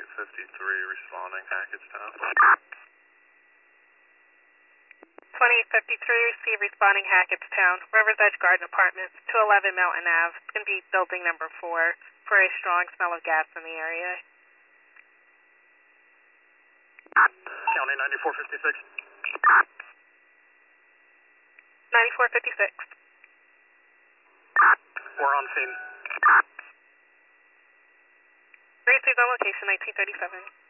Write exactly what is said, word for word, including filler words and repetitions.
twenty-eight fifty-three responding Hackettstown. twenty-eight fifty-three, receive responding Hackettstown, River's Edge Garden Apartments, two eleven Mountain Ave. It's going to be building number four for a strong smell of gas in the area. County ninety-four fifty-six. ninety-four fifty-six. We're on scene. Received on location, nineteen thirty-seven.